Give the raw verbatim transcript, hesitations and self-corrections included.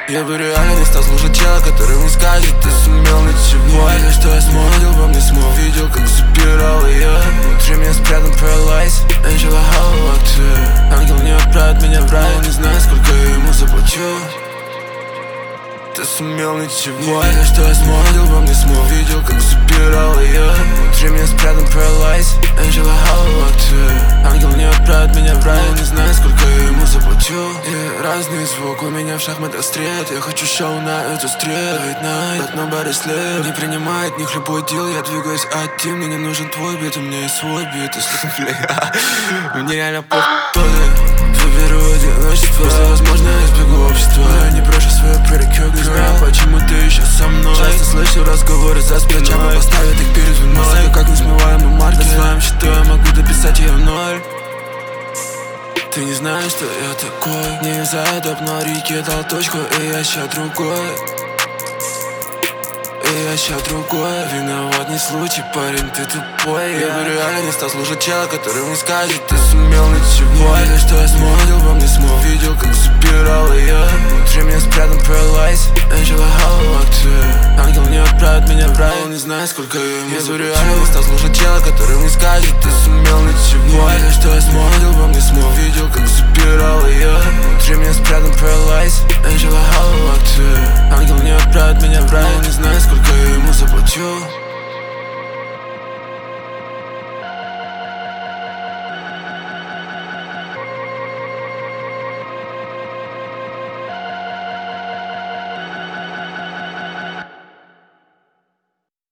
Я бы реально не стал слушать чела, который мне скажет: ты сумел ничего. Или что я смотрел, во мне смог, видел, как запирал ее. Внутри меня спрятан паралайз, Angela Hollow, ты ангел не отправит меня в рай. Я не знаю, сколько я ему заплачу. Ты сумел ничего. Или что я смотрел, во мне смог, видел, как запирал ее. Внутри меня спрятан паралайз, Angela Hollow, ты ангел не отправит меня в рай. Я не знаю, сколько я ему заплачу. И разный звук у меня в шахматах стрит. Я хочу шоу на эту стрит. Late night, but nobody sleep. Не принимает них любой дел. Я двигаюсь один, мне не нужен твой бит. У меня есть свой бит, если бля. Мне реально похуй. Выберу одиночество, если возможно, я избегу общества. Но я не брошу свою пререкю. Не знаю, почему ты еще со мной. Часто слышу разговоры за спиной. Чапа поставят их перед виной. Мозга как несмываемый маркер. На своем счету я могу дописать ее в ноль. Ты не знаешь, что я такой. Не за это на реке дал точку, и я ща другой. И я ща другой. Виноват не случай, парень, ты тупой. Я бы реально не стал слушать чела, который мне скажет: ты сумел ничего. Или что я смотрел, во мне смог, видел, как запирал ее. Внутри меня спрятан паралайз, Angela Hollow, ты ангел не отправит меня в рай. Я не знаю, сколько я ему заплачу. Я бы реально не стал слушать чела, который мне скажет: ты сумел ничего. Или что я смотрел, во мне смог, видел, как запирал ее. Внутри меня спрятан паралайз, Angela Hollow, ты ангел не отправит меня в рай. Я не знаю, сколько я ему заплачу.